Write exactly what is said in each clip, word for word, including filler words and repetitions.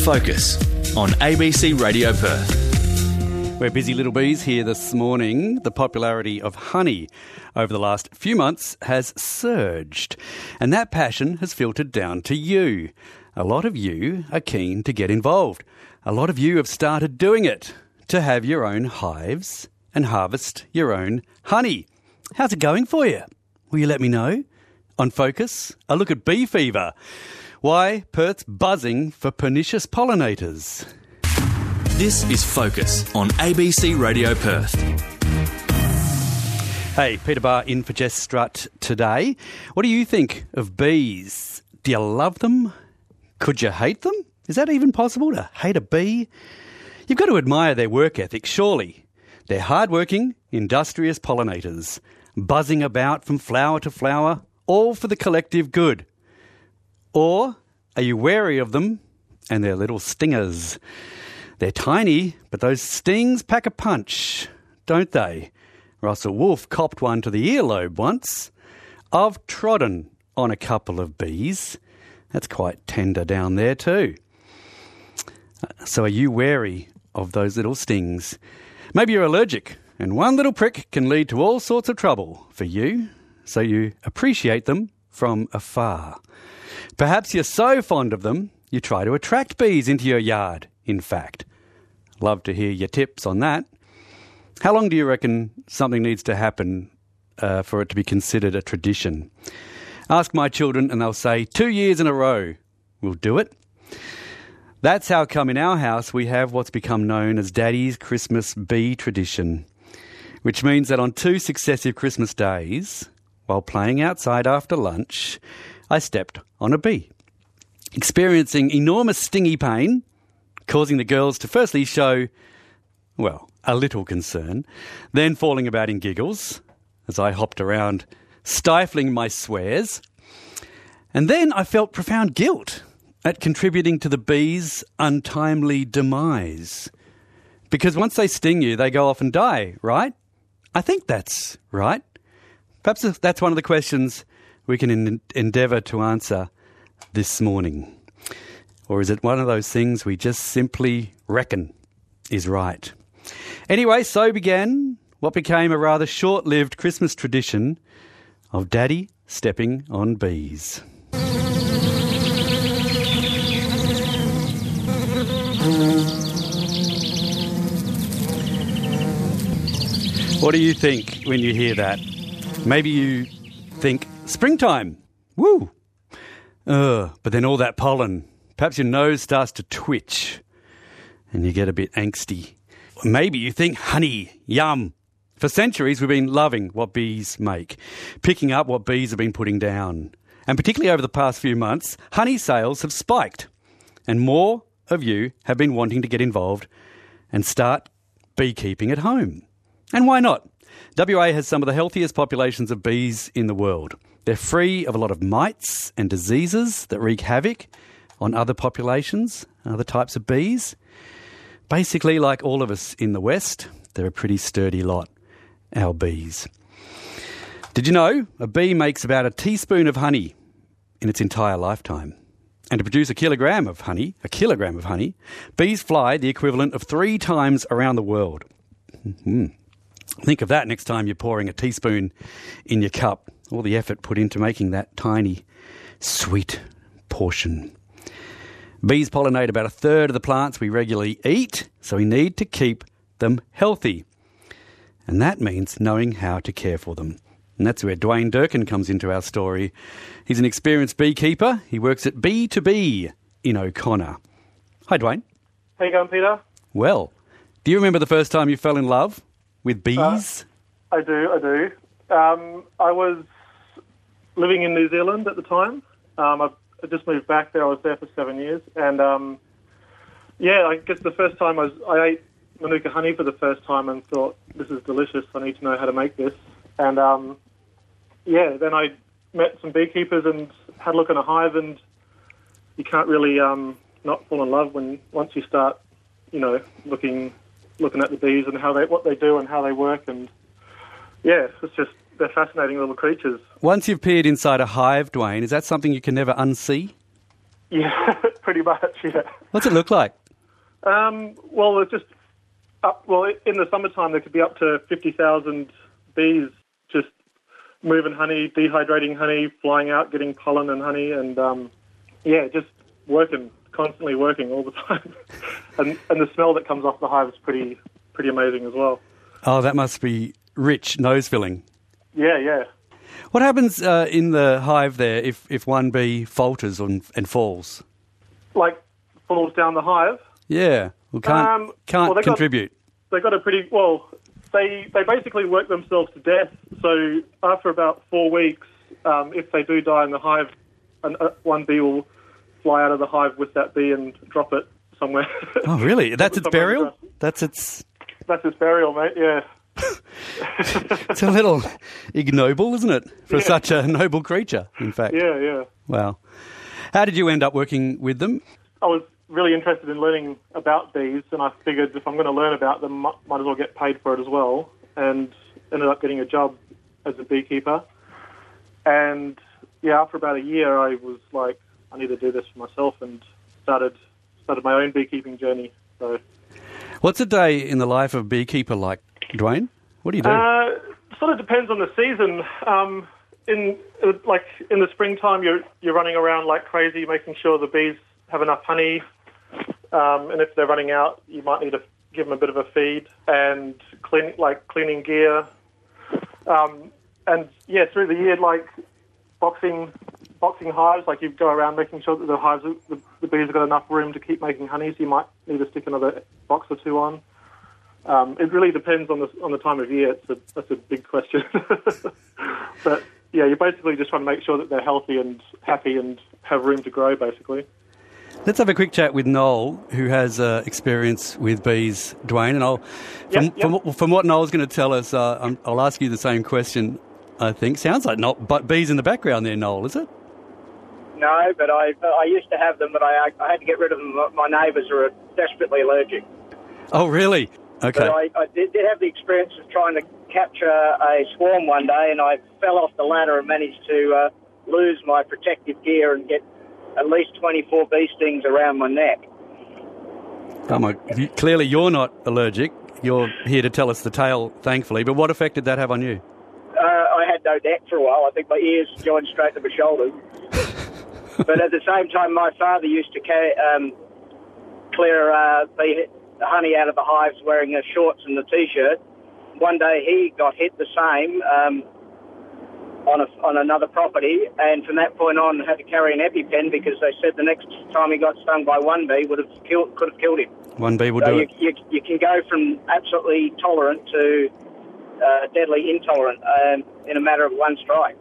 Focus on A B C Radio Perth. We're busy little bees here this morning. The popularity of honey over the last few months has surged, and that passion has filtered down to you. A lot of you are keen to get involved. A lot of you have started doing it to have your own hives and harvest your own honey. How's it going for you? Will you let me know? On Focus, a look at bee fever. Why Perth's buzzing for pernicious pollinators. This is Focus on A B C Radio Perth. Hey, Peter Barr in for Jess Strutt today. What do you think of bees? Do you love them? Could you hate them? Is that even possible, to hate a bee? You've got to admire their work ethic, surely. They're hard-working, industrious pollinators, buzzing about from flower to flower, all for the collective good. Or are you wary of them and their little stingers? They're tiny, but those stings pack a punch, don't they? Russell Wolfe copped one to the earlobe once. I've trodden on a couple of bees. That's quite tender down there too. So are you wary of those little stings? Maybe you're allergic, and one little prick can lead to all sorts of trouble for you, so you appreciate them from afar. Perhaps you're so fond of them, you try to attract bees into your yard, in fact. Love to hear your tips on that. How long do you reckon something needs to happen uh, for it to be considered a tradition? Ask my children and they'll say two years in a row will do it. That's how come in our house we have what's become known as Daddy's Christmas bee tradition, which means that on two successive Christmas days, while playing outside after lunch, I stepped on a bee, experiencing enormous stingy pain, causing the girls to firstly show, well, a little concern, then falling about in giggles as I hopped around, stifling my swears. And then I felt profound guilt at contributing to the bees' untimely demise. Because once they sting you, they go off and die, right? I think that's right. Perhaps that's one of the questions we can en- endeavour to answer this morning. Or is it one of those things we just simply reckon is right? Anyway, so began what became a rather short-lived Christmas tradition of Daddy stepping on bees. What do you think when you hear that? Maybe you think, springtime, woo! Ugh, but then all that pollen, perhaps your nose starts to twitch and you get a bit angsty. Maybe you think, honey, yum. For centuries we've been loving what bees make, picking up what bees have been putting down. And particularly over the past few months, honey sales have spiked and more of you have been wanting to get involved and start beekeeping at home. And why not? W A has some of the healthiest populations of bees in the world. They're free of a lot of mites and diseases that wreak havoc on other populations, other types of bees. Basically, like all of us in the West, they're a pretty sturdy lot, our bees. Did you know a bee makes about a teaspoon of honey in its entire lifetime? And to produce a kilogram of honey, a kilogram of honey, bees fly the equivalent of three times around the world. Mm-hmm. Think of that next time you're pouring a teaspoon in your cup. All the effort put into making that tiny, sweet portion. Bees pollinate about a third of the plants we regularly eat, so we need to keep them healthy. And that means knowing how to care for them. And that's where Dwayne Durkin comes into our story. He's an experienced beekeeper. He works at Bee to Bee in O'Connor. Hi, Dwayne. How you going, Peter? Well, do you remember the first time you fell in love with bees? Uh, I do, I do. Um, I was living in New Zealand at the time. Um, I, I just moved back there. I was there for seven years. And, um, yeah, I guess the first time I, was, I ate Manuka honey for the first time and thought, this is delicious. I need to know how to make this. And, um, yeah, then I met some beekeepers and had a look in a hive, and you can't really um, not fall in love when once you start, you know, looking looking at the bees and how they what they do and how they work. And, yeah, it's just, they're fascinating little creatures. Once you've peered inside a hive, Dwayne, is that something you can never unsee? Yeah, pretty much, yeah. What's it look like? Um, well, it's just up. Well, in the summertime, there could be up to fifty thousand bees just moving honey, dehydrating honey, flying out, getting pollen and honey, and um, yeah, just working, constantly working all the time. and and the smell that comes off the hive is pretty pretty amazing as well. Oh, that must be rich, nose filling. Yeah, yeah. What happens uh, in the hive there if, if one bee falters and, and falls? Like falls down the hive. Yeah, well, can't Um, can't well, they got- contribute. They got a pretty well. They they basically work themselves to death. So after about four weeks, um, if they do die in the hive, an, uh, one bee will fly out of the hive with that bee and drop it somewhere. Oh, really? That's its Somewhere in the burial? grass. That's its... That's its burial, mate. Yeah. It's a little ignoble, isn't it, for Yeah. such a noble creature, in fact. Yeah, yeah. Wow. How did you end up working with them? I was really interested in learning about bees, and I figured if I'm going to learn about them, might, might as well get paid for it as well. And ended up getting a job as a beekeeper. And yeah, after about a year, I was like, I need to do this for myself, and started started my own beekeeping journey. So, What's a day in the life of a beekeeper like, Dwayne? What do you do? uh, sort of depends on the season. Um, in uh, like in the springtime, you're you're running around like crazy, making sure the bees have enough honey. Um, and if they're running out, you might need to give them a bit of a feed and clean, like cleaning gear. Um, and yeah, through the year, like boxing, boxing hives, like you go around making sure that the hives, the, the bees have got enough room to keep making honey. So you might need to stick another box or two on. Um, it really depends on the on the time of year. It's a that's a big question. But yeah, you're basically just trying to make sure that they're healthy and happy and have room to grow, basically. Let's have a quick chat with Noel, who has uh, experience with bees, Dwayne. And I'll, from, Yep, yep. from, from what Noel's going to tell us, uh, I'm, I'll ask you the same question, I think. Sounds like not, but bees in the background there, Noel, is it? No, but I I used to have them, but I I had to get rid of them. My neighbours are desperately allergic. Oh, really? Okay. But I, I did, did have the experience of trying to capture a swarm one day, and I fell off the ladder and managed to uh, lose my protective gear and get at least twenty-four bee stings around my neck. Oh my, you- clearly you're not allergic. You're here to tell us the tale, thankfully. But what effect did that have on you? Uh, I had no neck for a while. I think my ears joined straight to my shoulders. But at the same time, my father used to ca- um, clear uh, the honey out of the hives wearing his shorts and the T-shirt. One day he got hit the same um, on a, on another property, and from that point on had to carry an EpiPen because they said the next time he got stung by one bee would have killed, could have killed him. One bee will So do you, it. you, you can go from absolutely tolerant to uh, deadly intolerant um, in a matter of one strike.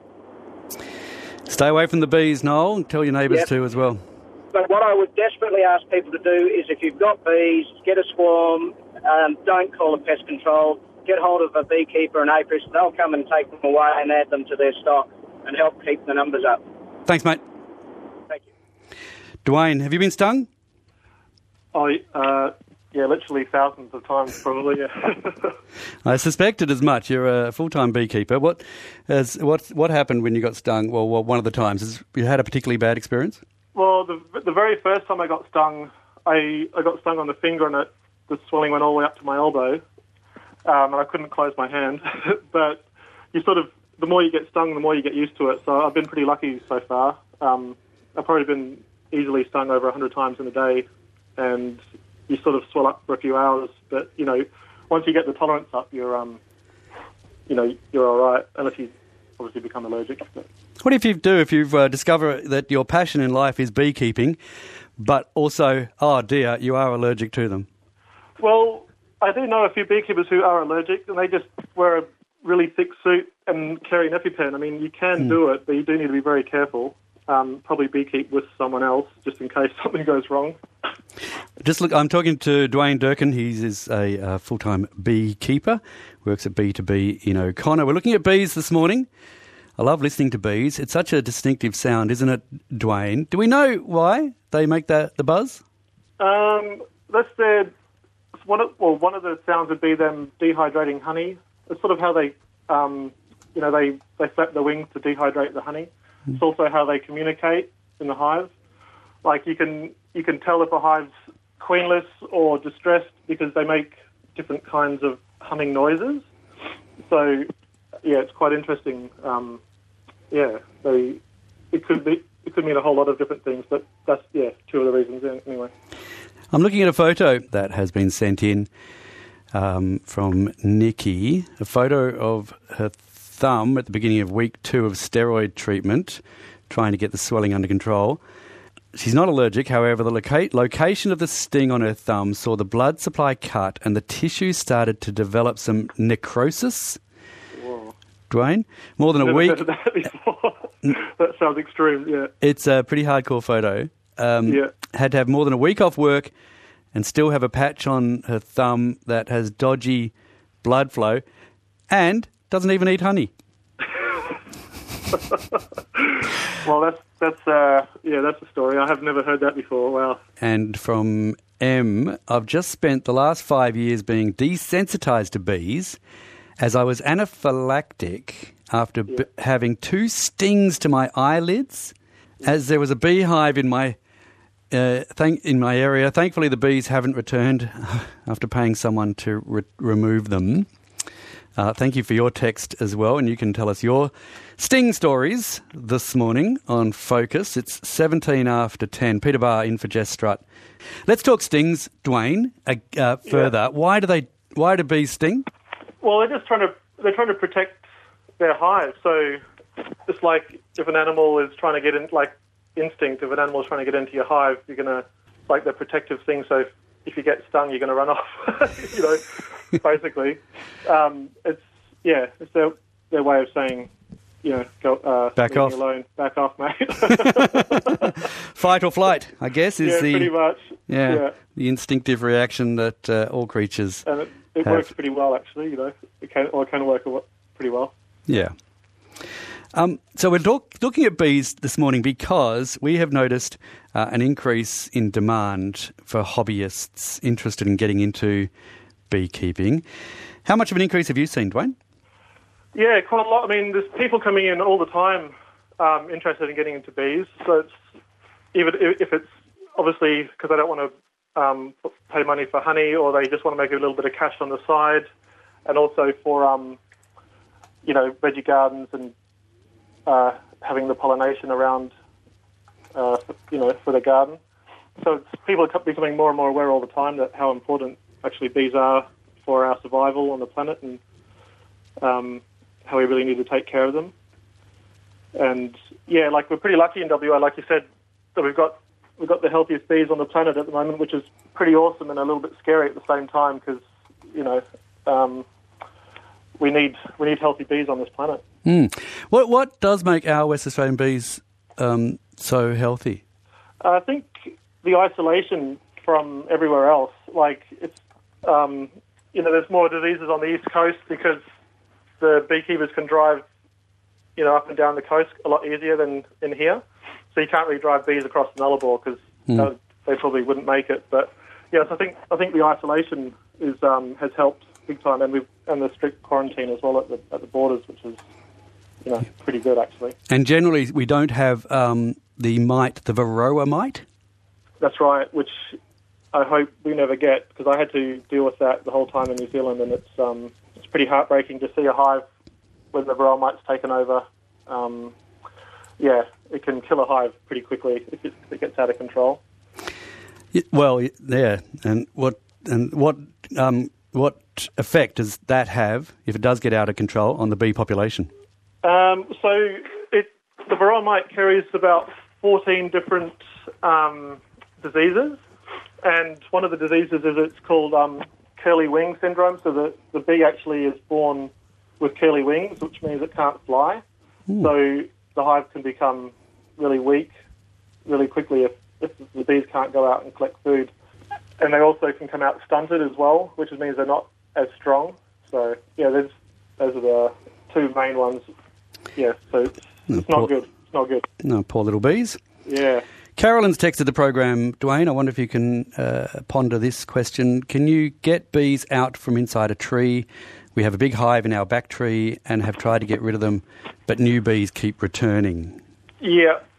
Stay away from the bees, Noel, and tell your neighbours Yep. too as well. But what I would desperately ask people to do is if you've got bees, get a swarm, um, don't call it pest control, get hold of a beekeeper and apis, they'll come and take them away and add them to their stock and help keep the numbers up. Thanks, mate. Thank you. Dwayne, have you been stung? Oh, uh, yeah, literally thousands of times, probably. Yeah. I suspected as much. You're a full-time beekeeper. What has, what, what happened when you got stung? Well, well, one of the times. Is you had a particularly bad experience? Well, the the very first time I got stung, I, I got stung on the finger, and it, the swelling went all the way up to my elbow, um, and I couldn't close my hand. But you sort of, the more you get stung, the more you get used to it. So I've been pretty lucky so far. Um, I've probably been easily stung over a hundred times in a day, and you sort of swell up for a few hours. But you know, once you get the tolerance up, you're um, you know, you're all right, unless you obviously become allergic. But. What if you do, if you've uh, discovered that your passion in life is beekeeping, but also, oh dear, you are allergic to them? Well, I do know a few beekeepers who are allergic, and they just wear a really thick suit and carry an EpiPen. I mean, you can Mm. do it, but you do need to be very careful. Um, probably beekeep with someone else, just in case something goes wrong. Just look, I'm talking to Dwayne Durkin. He is a uh, full-time beekeeper, works at B two B in O'Connor. We're looking at bees this morning. I love listening to bees. It's such a distinctive sound, isn't it, Dwayne? Do we know why they make that the buzz? Um, that's their one. Of, well, one of the sounds would be them dehydrating honey. It's sort of how they, um, you know, they they flap their wings to dehydrate the honey. It's also how they communicate in the hive. Like you can you can tell if a hive's queenless or distressed because they make different kinds of humming noises. So, yeah, it's quite interesting. Um, yeah, they, it could be it could mean a whole lot of different things, but that's yeah two of the reasons anyway. I'm looking at a photo that has been sent in um, from Nikki, a photo of her thumb at the beginning of week two of steroid treatment, trying to get the swelling under control. She's not allergic, however, the loca- location of the sting on her thumb saw the blood supply cut and the tissue started to develop some necrosis. Whoa. Dwayne, more than a Never week. heard of that before. That sounds extreme, yeah. It's a pretty hardcore photo. Um, Yeah. Had to have more than a week off work and still have a patch on her thumb that has dodgy blood flow and doesn't even eat honey. Well, that's that's uh, yeah, that's a story. I have never heard that before. Wow. And from M, I've just spent the last five years being desensitized to bees as I was anaphylactic after Yeah. b- having two stings to my eyelids as there was a beehive in my uh, thank- in my area. Thankfully, the bees haven't returned after paying someone to re- remove them. Uh, thank you for your text as well, and you can tell us your sting stories this morning on Focus. It's seventeen after ten. Peter Barr in for Jess Strutt. Let's talk stings, Dwayne, uh, uh, further. Yeah. Why do they? Why do bees sting? Well, they're just trying to they're trying to protect their hive. So it's like if an animal is trying to get in, like instinct. If an animal is trying to get into your hive, you're gonna like the protective thing. So if, if you get stung, you're gonna run off. you know. Basically, um, it's yeah, it's their their way of saying, you know, go uh, Back leave me off. alone, back off, mate. Fight or flight, I guess, is yeah, the pretty much. yeah, yeah. the instinctive reaction that uh, all creatures And it, it have. works pretty well, actually. You know, it can or it can work pretty well. Yeah. Um, so we're talk, looking at bees this morning because we have noticed uh, an increase in demand for hobbyists interested in getting into beekeeping. How much of an increase have you seen, Dwayne? Yeah, quite a lot. I mean, there's people coming in all the time um, interested in getting into bees. So it's even if it's obviously because they don't want to um, pay money for honey, or they just want to make a little bit of cash on the side, and also for um, you know veggie gardens and uh, having the pollination around, uh, you know, for the garden. So it's, people are becoming more and more aware all the time that how important actually bees are for our survival on the planet, and um, how we really need to take care of them. And yeah, like we're pretty lucky in W A, like you said, that we've got we've got the healthiest bees on the planet at the moment, which is pretty awesome and a little bit scary at the same time because you know um, we need we need healthy bees on this planet. Mm. What what does make our West Australian bees um, so healthy? I think the isolation from everywhere else, like it's um, you know, there's more diseases on the east coast because the beekeepers can drive, you know, up and down the coast a lot easier than in here. So you can't really drive bees across the Nullarbor because Mm. uh, they probably wouldn't make it. But yes, I think I think the isolation is um, has helped big time, and we and the strict quarantine as well at the at the borders, which is you know pretty good actually. And generally, we don't have um, the mite, the Varroa mite. That's right, which I hope we never get because I had to deal with that the whole time in New Zealand, and it's um, it's pretty heartbreaking to see a hive when the Varroa mite's taken over. Um, yeah, it can kill a hive pretty quickly if it, if it gets out of control. Yeah, well, yeah, and what and what um, what effect does that have if it does get out of control on the bee population? Um, so it, the Varroa mite carries about fourteen different um, diseases, and one of the diseases is it's called um, curly wing syndrome. So the, the bee actually is born with curly wings, which means it can't fly. Ooh. So the hive can become really weak really quickly if, if the bees can't go out and collect food. And they also can come out stunted as well, which means they're not as strong. So, yeah, there's, those are the two main ones. Yeah, so it's, it's poor- not good. It's not good. No, poor little bees. Yeah. Carolyn's texted the program, Dwayne. I wonder if you can uh, ponder this question. Can you get bees out from inside a tree? We have a big hive in our back tree and have tried to get rid of them, but new bees keep returning. Yeah,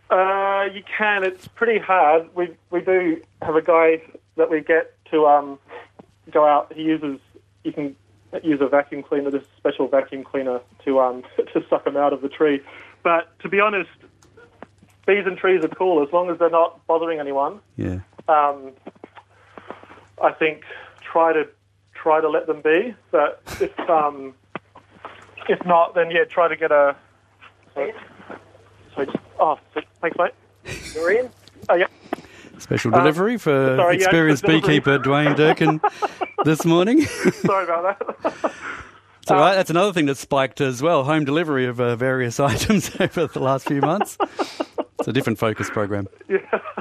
Uh, you can. It's pretty hard. We we do have a guy that we get to um, go out. He uses you can use a vacuum cleaner, this special vacuum cleaner to um to suck them out of the tree. But to be honest, bees and trees are cool as long as they're not bothering anyone. Yeah. Um, I think try to try to let them be. But if um if not, then yeah, try to get a. Sorry, sorry, oh, thanks, mate. You're in? Oh, yeah. Special delivery um, for sorry, experienced yeah, delivery. beekeeper Dwayne Durkin this morning. Sorry about that. It's all right. That's another thing that's spiked as well, home delivery of uh, various items over the last few months. It's a different focus program. Yeah.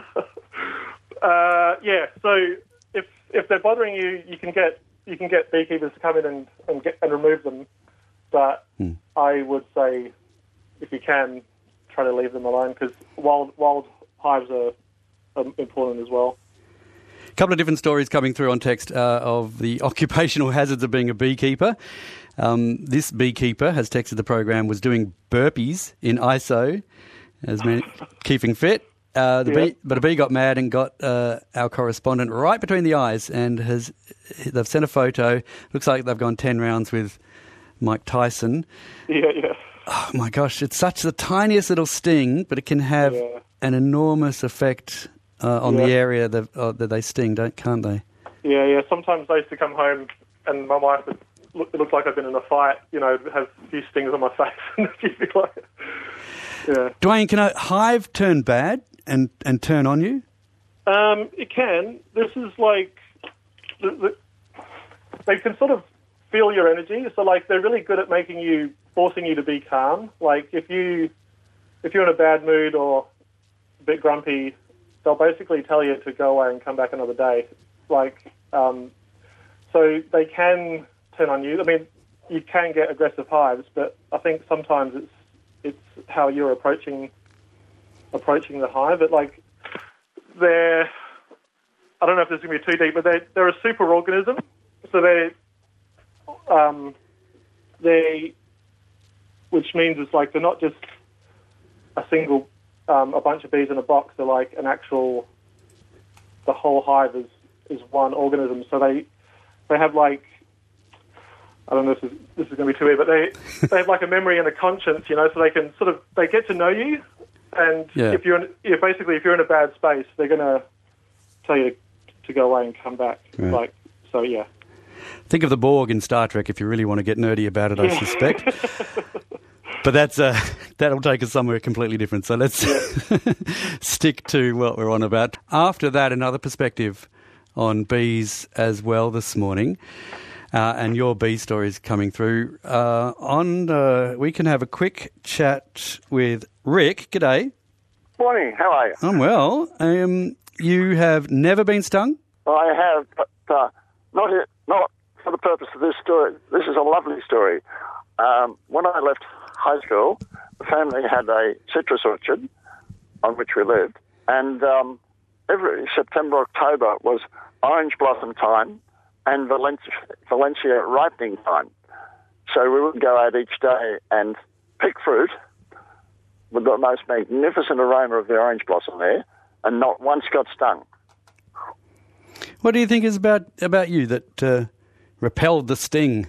Uh, yeah, so if if they're bothering you, you can get you can get beekeepers to come in and, and, get, and remove them. But hmm. I would say, if you can, try to leave them alone because wild, wild hives are um, important as well. A couple of different stories coming through on text uh, of the occupational hazards of being a beekeeper. Um, this beekeeper has texted the program, was doing burpees in I S O, as many, keeping fit. Uh, the yeah. bee, but a bee got mad and got uh, our correspondent right between the eyes, and has they've sent a photo. Looks like they've gone ten rounds with Mike Tyson. Yeah, yeah. Oh my gosh, it's such the tiniest little sting, but it can have yeah. an enormous effect uh, on yeah. the area that, uh, that they sting, don't can't they? Yeah, yeah. Sometimes I used to come home and my wife would look, it looks like I've been in a fight. You know, have a few stings on my face, and she'd be like, "Yeah." Dwayne, can a hive turn bad and, and turn on you? Um, it can. This is like the, the, they can sort of feel your energy. So, like, they're really good at making you, forcing you to be calm. Like, if you if you're in a bad mood or a bit grumpy, they'll basically tell you to go away and come back another day. Like, um, so they can turn on you. I mean, you can get aggressive hives, but I think sometimes it's it's how you're approaching approaching the hive. But like, they're I don't know if this is going to be too deep, but they they're a superorganism. So they um they which means it's like they're not just a single um, a bunch of bees in a box. They're like an actual the whole hive is is one organism. So they they have like I don't know if this is, this is going to be too weird, but they they have like a memory and a conscience, you know. So they can sort of they get to know you, and yeah. if you're in, if basically if you're in a bad space, they're going to tell you to, to go away and come back. Right. Like so, yeah. Think of the Borg in Star Trek if you really want to get nerdy about it, I yeah. suspect. But that's uh, that'll take us somewhere completely different. So let's yeah. stick to what we're on about. After that, another perspective on bees as well this morning. Uh, and your bee stories coming through. Uh, on, uh, we can have a quick chat with Rick. G'day. Morning. How are you? I'm well. Um, you have never been stung? I have, but uh, not not for the purpose of this story. This is a lovely story. Um, when I left high school, the family had a citrus orchard on which we lived, and um, every September, October was orange blossom time and Valencia, Valencia ripening time. So we would go out each day and pick fruit with the most magnificent aroma of the orange blossom there, and not once got stung. What do you think is about about you that uh, repelled the sting?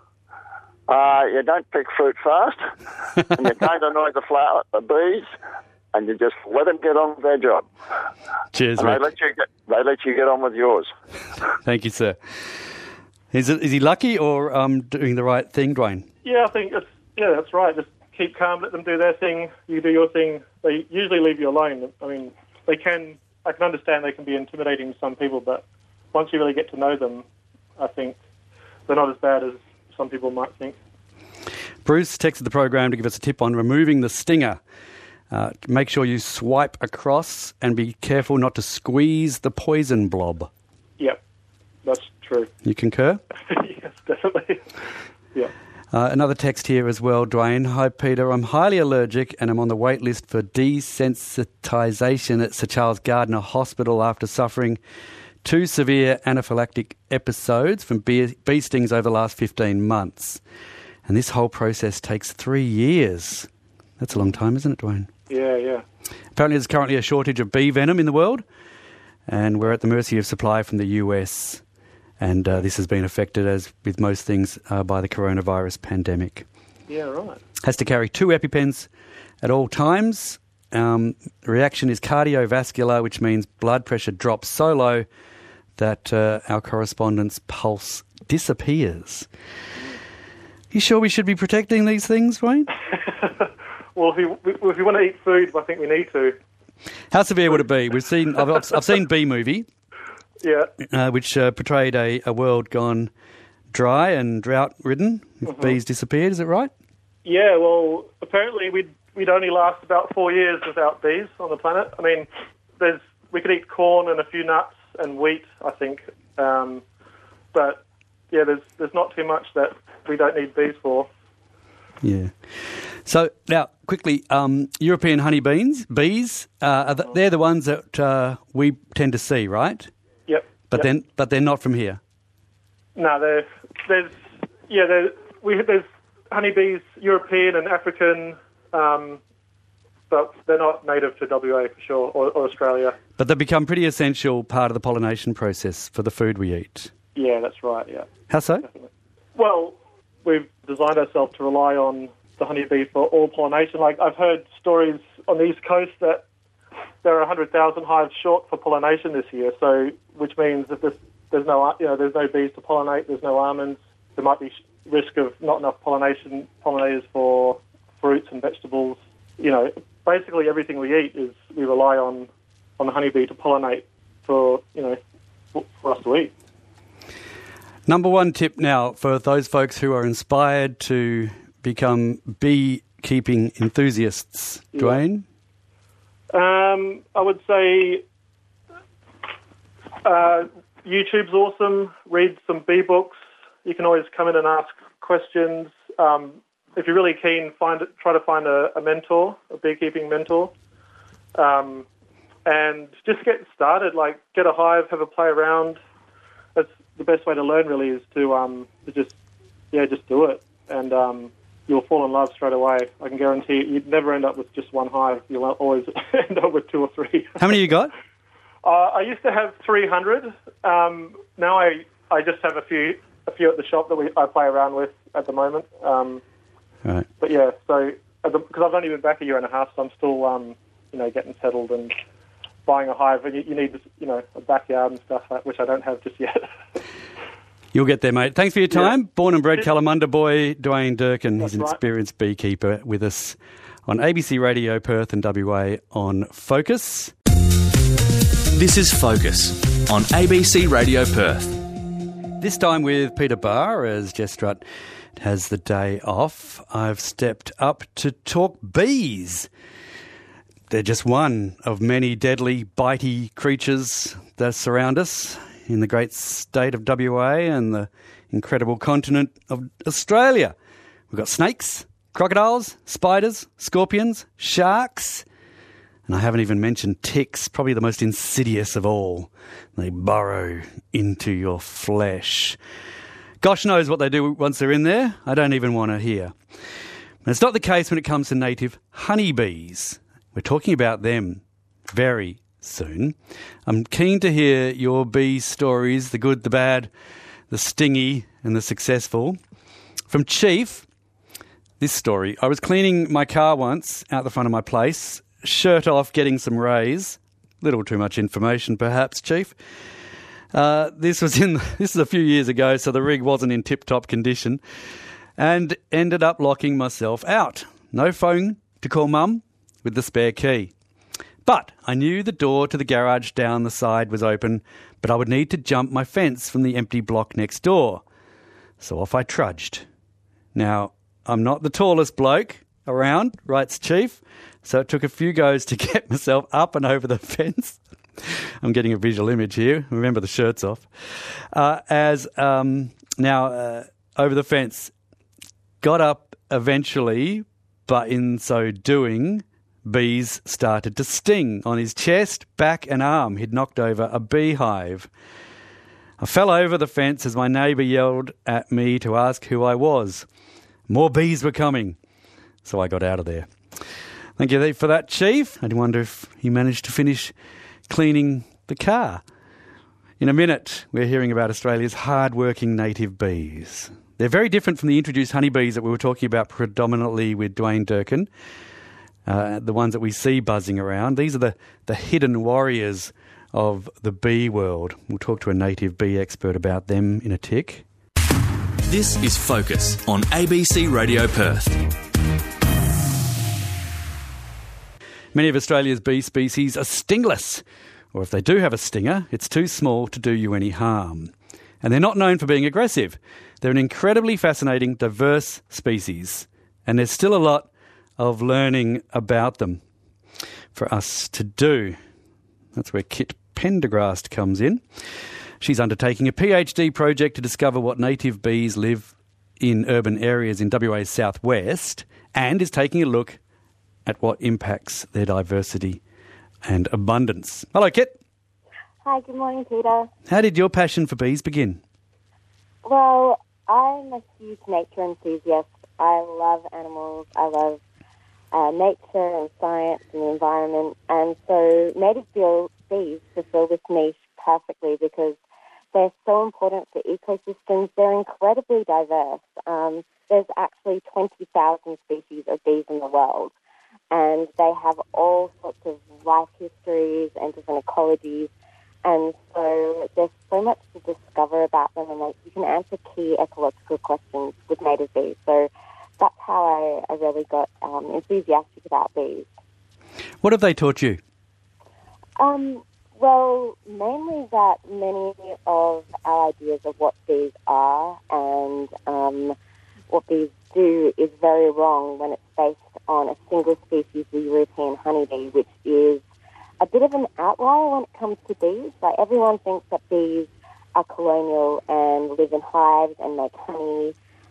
Uh, you don't pick fruit fast, and you don't annoy the flower, the bees, and you just let them get on with their job. Cheers, and Rick. they let you get they let you get on with yours. Thank you, sir. Is it, is he lucky or um, doing the right thing, Dwayne? Yeah, I think it's yeah, that's right. Just keep calm, let them do their thing. You do your thing. They usually leave you alone. I mean, they can. I can understand they can be intimidating to some people, but once you really get to know them, I think they're not as bad as some people might think. Bruce texted the program to give us a tip on removing the stinger. Uh, make sure you swipe across and be careful not to squeeze the poison blob. Yep, that's true. You concur? Yes, definitely. Yeah. Uh, another text here as well, Dwayne. Hi, Peter. I'm highly allergic and I'm on the wait list for desensitisation at Sir Charles Gardner Hospital after suffering two severe anaphylactic episodes from bee, bee stings over the last fifteen months. And this whole process takes three years. That's a long time, isn't it, Dwayne? Yeah, yeah. Apparently there's currently a shortage of bee venom in the world, and we're at the mercy of supply from the U S, and uh, this has been affected, as with most things, uh, by the coronavirus pandemic. Yeah, right. Has to carry two EpiPens at all times. Um, the reaction is cardiovascular, which means blood pressure drops so low that uh, our correspondent's pulse disappears. You sure we should be protecting these things, Wayne? Well, if you, if you want to eat food, I think we need to. How severe would it be? We've seen. I've, I've seen Bee Movie, Yeah. uh, which uh, portrayed a, a world gone dry and drought-ridden. If Mm-hmm. bees disappeared, is it right? Yeah, well, apparently we'd, we'd only last about four years without bees on the planet. I mean, there's we could eat corn and a few nuts and wheat, I think. Um, but, yeah, there's there's not too much that we don't need bees for. Yeah. So now, quickly, um, European honeybees, bees, uh, are th- they're the ones that uh, we tend to see, right? Yep. But yep. then, but they're not from here. No, there, there's yeah, there, we there's honeybees, European and African, um, but they're not native to W A for sure, or, or Australia. But they've become pretty essential part of the pollination process for the food we eat. Yeah, that's right. Yeah. How so? Definitely. Well, we've designed ourselves to rely on the honeybee for all pollination. Like I've heard stories on the East Coast that there are one hundred thousand hives short for pollination this year. So, which means that there's, there's no, you know, there's no bees to pollinate. There's no almonds. There might be risk of not enough pollination pollinators for fruits and vegetables. You know, basically everything we eat is we rely on on the honeybee to pollinate for you know for, for us to eat. Number one tip now for those folks who are inspired to become beekeeping enthusiasts. Yeah. Dwayne? Um, I would say uh, YouTube's awesome. Read some bee books. You can always come in and ask questions. Um, if you're really keen, find try to find a, a mentor, a beekeeping mentor, um, and just get started. Like get a hive, have a play around. That's the best way to learn. Really is to um, to just yeah, just do it, and um, you'll fall in love straight away. I can guarantee you, you'd never end up with just one hive. You'll always end up with two or three. How many you got? Uh, I used to have three hundred. Um, now I, I just have a few a few at the shop that we I play around with at the moment. Um, Right. but yeah, so because I've only been back a year and a half, so I'm still um, you know getting settled and buying a hive. And you, you need you know a backyard and stuff, which I don't have just yet. You'll get there, mate. Thanks for your time. Yeah. Born and bred Kalamunda boy, Dwayne Durkin. That's He's an right. experienced beekeeper with us on A B C Radio Perth and W A on Focus. This is Focus on A B C Radio Perth. This time with Peter Barr, as Jess Strutt has the day off. I've stepped up to talk bees. They're just one of many deadly, bitey creatures that surround us in the great state of W A and the incredible continent of Australia. We've got snakes, crocodiles, spiders, scorpions, sharks, and I haven't even mentioned ticks, probably the most insidious of all. They burrow into your flesh. Gosh knows what they do once they're in there. I don't even want to hear. And it's not the case when it comes to native honeybees. We're talking about them very soon. I'm keen to hear your bee stories, the good, the bad, the stingy and the successful. From Chief, this story. I was cleaning my car once out the front of my place, shirt off, getting some rays. Little too much information, perhaps, Chief. Uh, this was in this is a few years ago, so the rig wasn't in tip-top condition, and ended up locking myself out. No phone to call Mum with the spare key. But I knew the door to the garage down the side was open, but I would need to jump my fence from the empty block next door. So off I trudged. Now, I'm not the tallest bloke around, writes Chief, so it took a few goes to get myself up and over the fence. I'm getting a visual image here. Remember the shirt's off. Uh, as um, now uh, over the fence, got up eventually, but in so doing, bees started to sting on his chest, back and arm. He'd knocked over a beehive. I fell over the fence as my neighbour yelled at me to ask who I was. More bees were coming, so I got out of there. Thank you for that, Chief. I wonder if he managed to finish cleaning the car. In a minute, we're hearing about Australia's hard-working native bees. They're very different from the introduced honeybees that we were talking about predominantly with Dwayne Durkin, uh, the ones that we see buzzing around. These are the, the hidden warriors of the bee world. We'll talk to a native bee expert about them in a tick. This is Focus on A B C Radio Perth. Many of Australia's bee species are stingless, or if they do have a stinger, it's too small to do you any harm. And they're not known for being aggressive. They're an incredibly fascinating, diverse species, and there's still a lot of learning about them for us to do. That's where Kit Pendergrast comes in. She's undertaking a PhD project to discover what native bees live in urban areas in W A's southwest, and is taking a look at what impacts their diversity and abundance. Hello, Kit. Hi, good morning, Peter. How did your passion for bees begin? Well, I'm a huge nature enthusiast. I love animals. I love uh, nature and science and the environment. And so native bees fulfill this niche perfectly because they're so important for ecosystems. They're incredibly diverse. Um, there's actually twenty thousand species of bees in the world. And they have all sorts of life histories and different ecologies. And so there's so much to discover about them, and you can answer key ecological questions with native bees. So that's how I, I really got um, enthusiastic about bees. What have they taught you? Um, well, mainly that many of our ideas of what bees are and um, what bees do is very wrong when it's based on a single species, the European honeybee, which is a bit of an outlier when it comes to bees. Like, everyone thinks that bees are colonial and live in hives and make honey,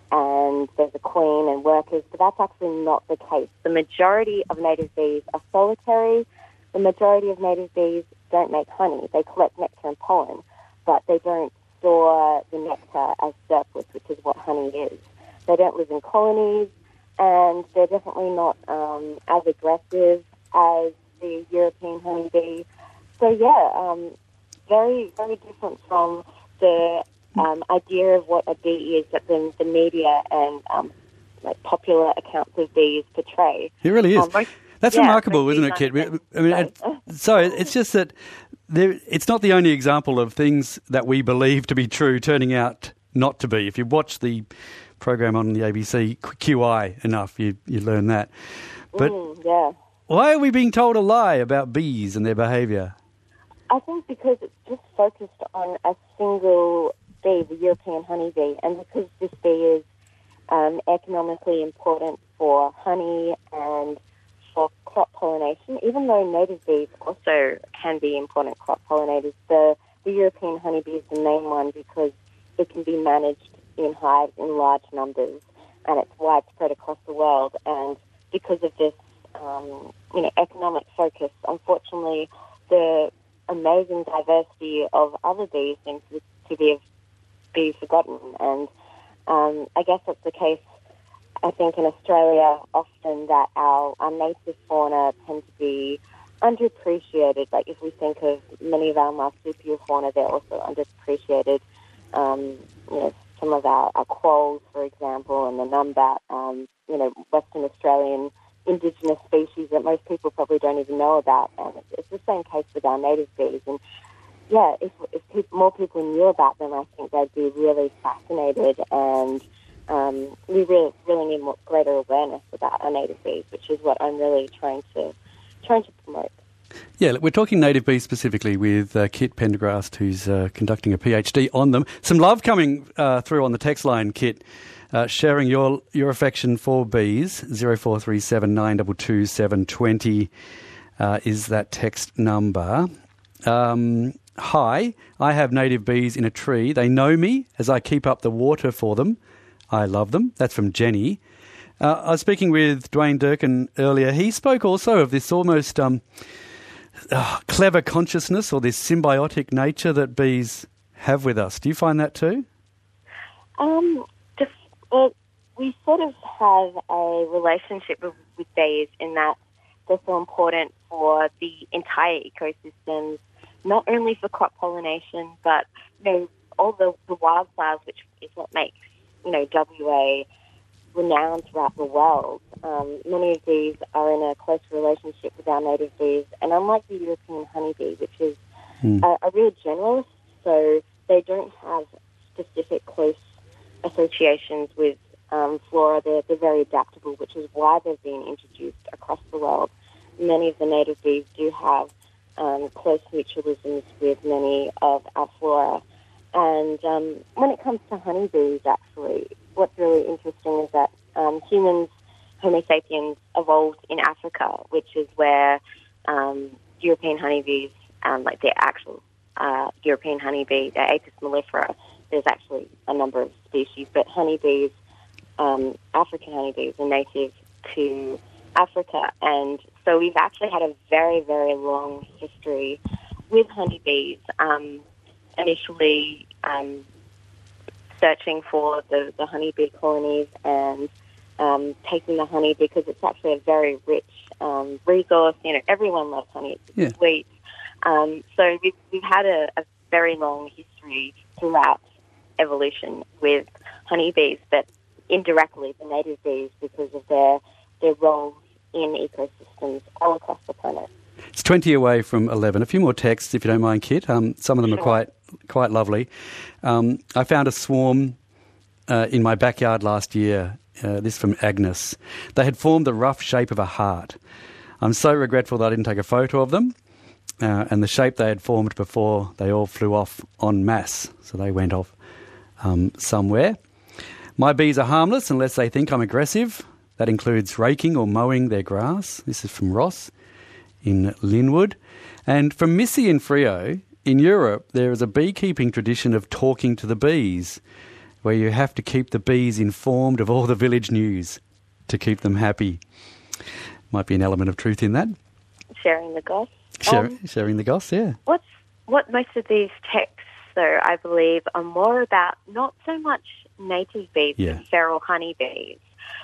and there's a queen and workers, but that's actually not the case. The majority of native bees are solitary. The majority of native bees don't make honey. They collect nectar and pollen, but they don't store the nectar as surplus, which is what honey is. They don't live in colonies, and they're definitely not um, as aggressive as the European honeybee. So, yeah, um, very, very different from the um, idea of what a bee is that the, the media and um, like popular accounts of bees portray. It really is. Um, most, That's yeah, remarkable, isn't it, Kit? I mean, it, so it's just that there, it's not the only example of things that we believe to be true turning out not to be. If you watch the program on the A B C Q I enough, you you learn that. But mm, yeah. Why are we being told a lie about bees and their behaviour? I think because it's just focused on a single bee, the European honeybee, and because this bee is um, economically important for honey and for crop pollination, even though native bees also can be important crop pollinators, the, the European honeybee is the main one because it can be managed in hives in large numbers, and it's widespread across the world. And because of this Um, you know, economic focus, unfortunately, the amazing diversity of other bees seems to be, be forgotten. And um, I guess that's the case, I think, in Australia often, that our, our native fauna tend to be underappreciated. Like, if we think of many of our marsupial fauna, they're also underappreciated. Um, you know, some of our, our quolls, for example, and the numbat, um, you know, Western Australian Indigenous species that most people probably don't even know about, and it's the same case with our native bees. And yeah, if, if people, more people knew about them, I think they'd be really fascinated, and um, we really, really need more, greater awareness about our native bees, which is what I'm really trying to trying to promote. Yeah, look, we're talking native bees specifically with uh, Kit Pendergrast, who's uh, conducting a PhD on them. Some love coming uh, through on the text line, Kit. Uh, sharing your your affection for bees. zero four three seven nine two two seven two zero uh, is that text number. Um, Hi, I have native bees in a tree. They know me as I keep up the water for them. I love them. That's from Jenny. Uh, I was speaking with Dwayne Durkin earlier. He spoke also of this almost um, uh, clever consciousness, or this symbiotic nature that bees have with us. Do you find that too? Um. Well, we sort of have a relationship with, with bees in that they're so important for the entire ecosystems, not only for crop pollination, but, you know, all the, the wildflowers, which is what makes, you know, W A renowned throughout the world. Um, many of these are in a close relationship with our native bees, and unlike the European honeybee, which is mm. a, a real generalist, so they don't have specific close associations with um, flora. They're, they're very adaptable, which is why they've been introduced across the world. Many of the native bees do have um, close mutualisms with many of our flora. And um, when it comes to honeybees, actually, what's really interesting is that um, humans, Homo sapiens, evolved in Africa, which is where um, European honeybees, um, like the actual uh, European honeybee, the Apis mellifera, there's actually a number of species, but honeybees, um, African honeybees, are native to Africa. And so we've actually had a very, very long history with honeybees, um, initially um, searching for the, the honeybee colonies and um, taking the honey because it's actually a very rich um, resource. You know, everyone loves honey. It's yeah. sweet. Um, so we've, we've had a, a very long history throughout evolution with honeybees, but indirectly the native bees because of their their roles in ecosystems all across the planet. It's twenty away from eleven. A few more texts, if you don't mind, Kit. Um, some of them sure. are quite quite lovely. Um, I found a swarm uh, in my backyard last year. Uh, this from Agnes. They had formed the rough shape of a heart. I'm so regretful that I didn't take a photo of them. Uh, and the shape they had formed before they all flew off en masse. So they went off um, somewhere. My bees are harmless unless they think I'm aggressive. That includes raking or mowing their grass. This is from Ross in Linwood. And from Missy in Frio, in Europe, there is a beekeeping tradition of talking to the bees, where you have to keep the bees informed of all the village news to keep them happy. Might be an element of truth in that. Sharing the goss. Share, um, sharing the goss, yeah. What's, what most of these texts, though, I believe, are more about not so much native bees, yeah. but feral honeybees.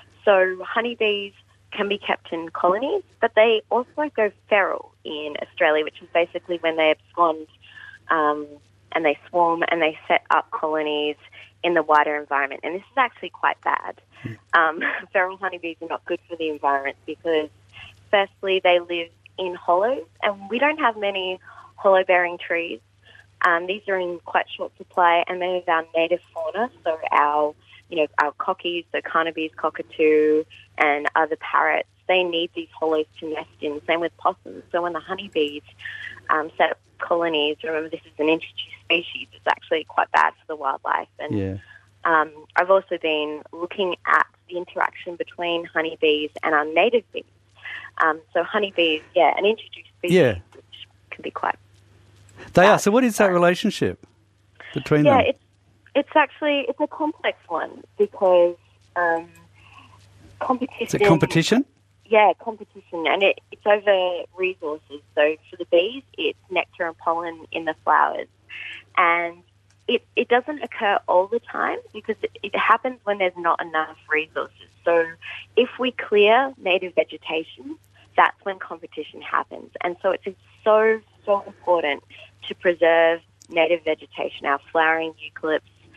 So honeybees can be kept in colonies, but they also go feral in Australia, which is basically when they abscond um, and they swarm and they set up colonies in the wider environment. And this is actually quite bad. Yeah. Um, feral honeybees are not good for the environment because, firstly, they live in hollows, and we don't have many hollow-bearing trees. Um, these are in quite short supply, and many of our native fauna, so our, you know, our cockies, so carnabees, cockatoo, and other parrots, they need these hollows to nest in. Same with possums. So when the honeybees um, set up colonies, remember this is an introduced species. It's actually quite bad for the wildlife. And yeah. um, I've also been looking at the interaction between honeybees and our native bees. Um, so honeybees, yeah, an introduced species, yeah. which can be quite They bad. are. So what is that relationship between yeah, them? Yeah, it's, it's actually, it's a complex one because um, competition... Is it competition? Yeah, competition, and it, it's over resources. So for the bees, it's nectar and pollen in the flowers. And it, it doesn't occur all the time because it, it happens when there's not enough resources. So if we clear native vegetation, that's when competition happens. And so it's so, so important to preserve native vegetation, our flowering eucalypts,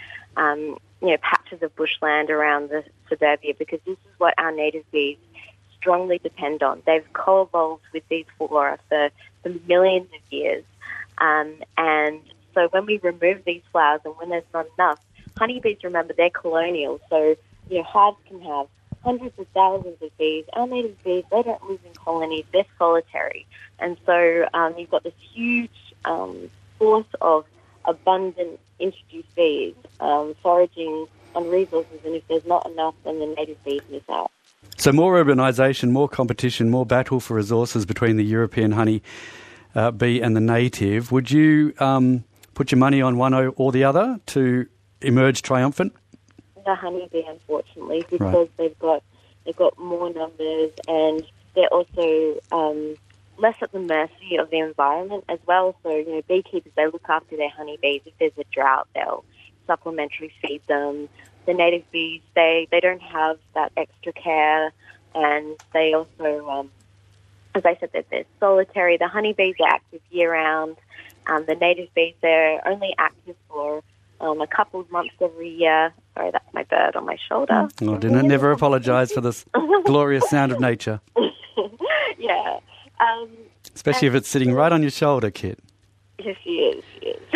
um, you know, patches of bushland around the suburbia, because this is what our native bees strongly depend on. They've co-evolved with these flora for, for millions of years. Um, and so when we remove these flowers and when there's not enough, honeybees, remember, they're colonial. So, you know, hives can have hundreds of thousands of bees. Our native bees, they don't live in colonies. They're solitary. And so um, you've got this huge um, force of abundant introduced bees um, foraging on resources. And if there's not enough, then the native bees miss out. So more urbanisation, more competition, more battle for resources between the European honey uh, bee and the native. Would you um, put your money on one or the other to emerge triumphant? The honeybee, unfortunately, because right. they've got they've got more numbers, and they're also um, less at the mercy of the environment as well. So, you know, beekeepers, they look after their honeybees. If there's a drought, they'll supplementary feed them. The native bees, they, they don't have that extra care, and they also um, as I said, they're, they're solitary. The honeybees are active year-round. Um, the native bees, they're only active for um, a couple of months every year. Sorry, that's my bird on my shoulder. Oh, didn't never apologise for this glorious sound of nature. Yeah. Um, Especially if it's sitting right on your shoulder, Kit. Yes, she is. She is.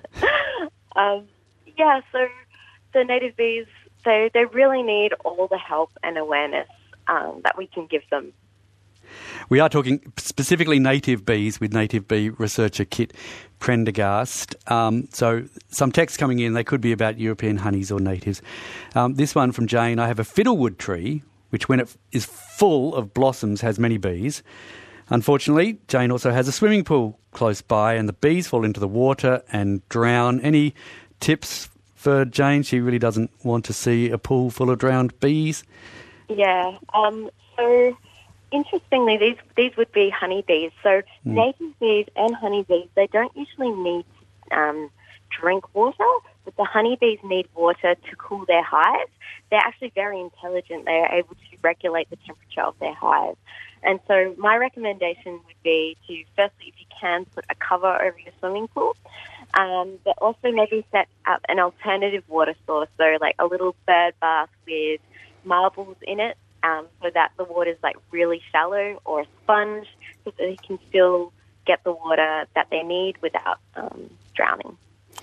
um, yeah, so the native bees, they, they really need all the help and awareness um, that we can give them. We are talking specifically native bees with native bee researcher Kit Prendergast. Um, so some text coming in, they could be about European honeys or natives. Um, this one from Jane, I have a fiddlewood tree, which when it is full of blossoms has many bees. Unfortunately, Jane also has a swimming pool close by and the bees fall into the water and drown. Any tips for Jane? She really doesn't want to see a pool full of drowned bees. Yeah, um, so... Interestingly, these these would be honeybees. So mm. native bees and honeybees, they don't usually need to um, drink water, but the honeybees need water to cool their hives. They're actually very intelligent. They are able to regulate the temperature of their hive. And so my recommendation would be to, firstly, if you can, put a cover over your swimming pool, um, but also maybe set up an alternative water source, so like a little bird bath with marbles in it, Um, so that the water's like really shallow, or a sponge, so that they can still get the water that they need without um, drowning.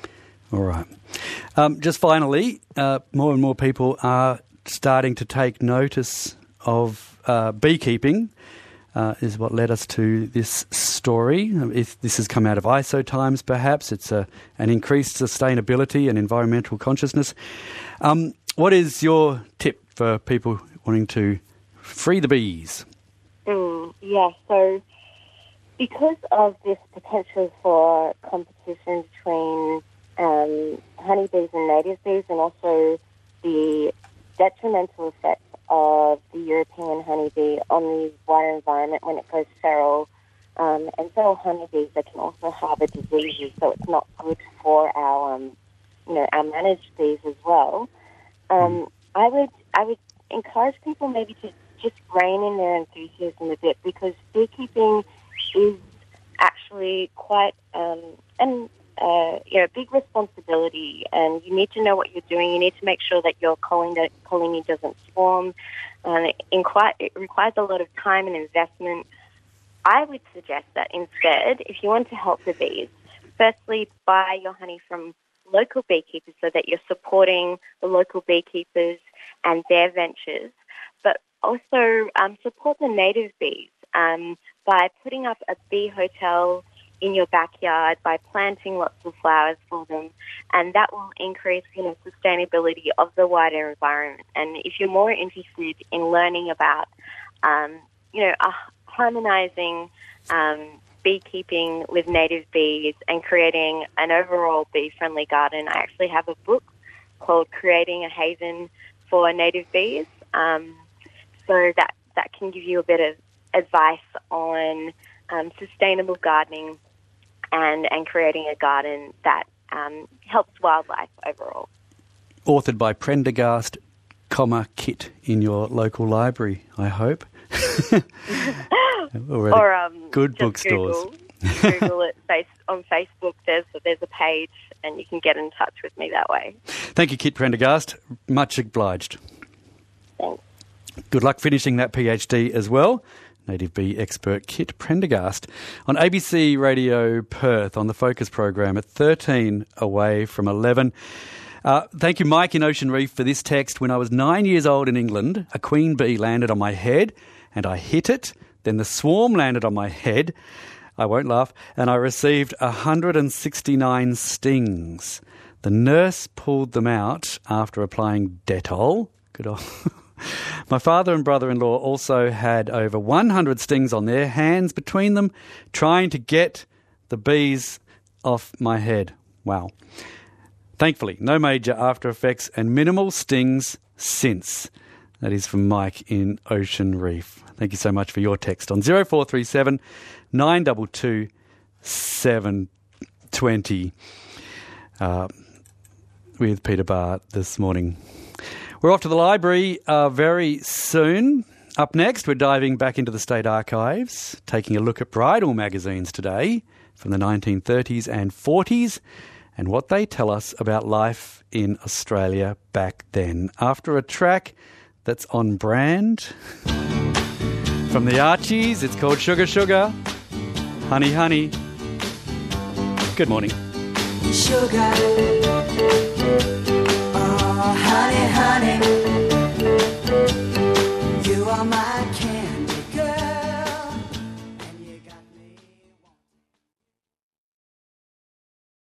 All right. Um, just finally, uh, more and more people are starting to take notice of uh, beekeeping, uh, is what led us to this story. If this has come out of I S O Times, perhaps. It's a, an increased sustainability and environmental consciousness. Um, what is your tip for people wanting to free the bees? Mm, yeah, so because of this potential for competition between um, honeybees and native bees, and also the detrimental effects of the European honeybee on the wider environment when it goes feral, um, and feral honeybees, they can also harbour diseases, so it's not good for our, um, you know, our managed bees as well. Um, I would, I would encourage people maybe to just rein in their enthusiasm a bit, because beekeeping is actually quite um, an uh, you know, big responsibility, and you need to know what you're doing. You need to make sure that your colony, colony doesn't swarm. Um, it, inquire, it requires a lot of time and investment. I would suggest that instead, if you want to help the bees, firstly, buy your honey from local beekeepers so that you're supporting the local beekeepers and their ventures, but also um, support the native bees um, by putting up a bee hotel in your backyard, by planting lots of flowers for them, and that will increase, you know, sustainability of the wider environment. And if you're more interested in learning about, um, you know, uh, harmonizing um, beekeeping with native bees and creating an overall bee-friendly garden, I actually have a book called Creating a Haven for Native Bees, um, so that, that can give you a bit of advice on um, sustainable gardening and, and creating a garden that um, helps wildlife overall. Authored by Prendergast, comma, Kit in your local library, I hope. or or um, good just bookstores. Google, Google it face, on Facebook. There's, there's a page and you can get in touch with me that way. Thank you, Kit Prendergast. Much obliged. Thanks. Good luck finishing that PhD as well. Native bee expert Kit Prendergast on A B C Radio Perth on the Focus program at thirteen away from eleven. Uh, thank you, Mike in Ocean Reef, for this text. When I was nine years old in England, a queen bee landed on my head and I hit it. Then the swarm landed on my head. I won't laugh. And I received one hundred sixty-nine stings. The nurse pulled them out after applying Dettol. Good old... My father and brother-in-law also had over one hundred stings on their hands between them, trying to get the bees off my head. Wow. Thankfully, no major after effects and minimal stings since. That is from Mike in Ocean Reef. Thank you so much for your text on zero four three seven nine two two seven two zero uh, with Peter Barr this morning. We're off to the library uh, very soon. Up next, we're diving back into the State Archives, taking a look at bridal magazines today from the nineteen thirties and forties and what they tell us about life in Australia back then. After a track that's on brand from the Archies, it's called Sugar Sugar, Honey Honey. Good morning. Sugar, oh honey, honey, you are my candy.